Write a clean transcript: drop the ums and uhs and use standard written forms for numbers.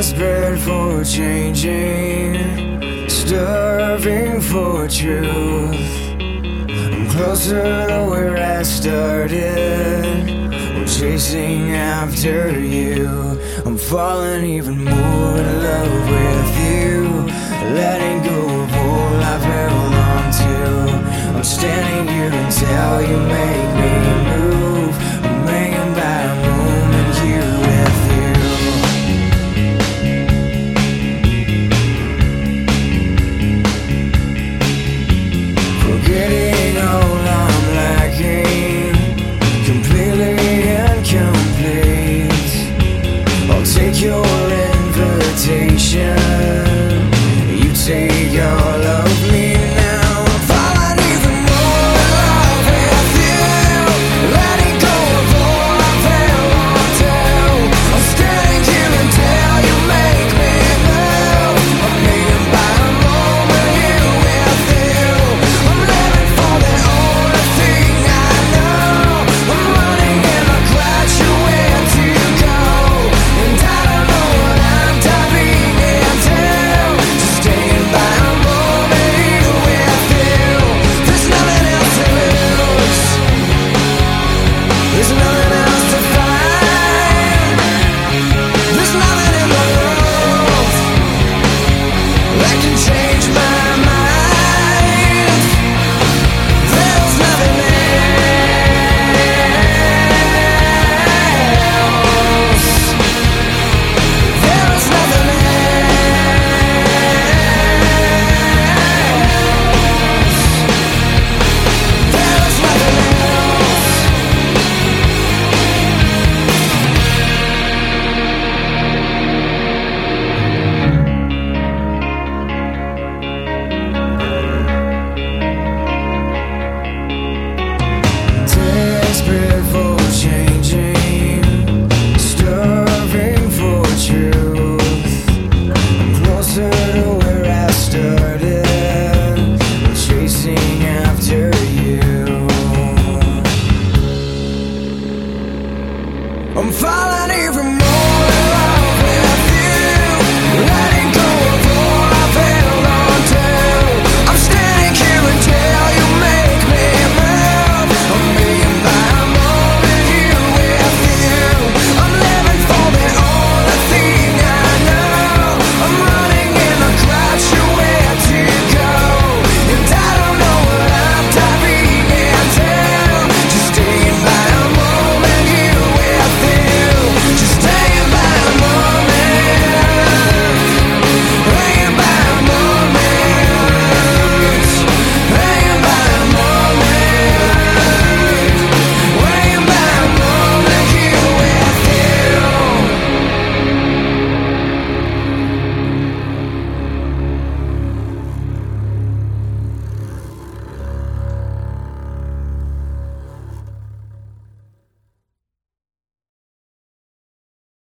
desperate for changing, starving for truth. I'm closer to where I started. I'm chasing after you. I'm falling even more in love with you, letting go of all I've held on to. I'm standing here until you make me move. I'm hanging by a moment here with you. Forget it.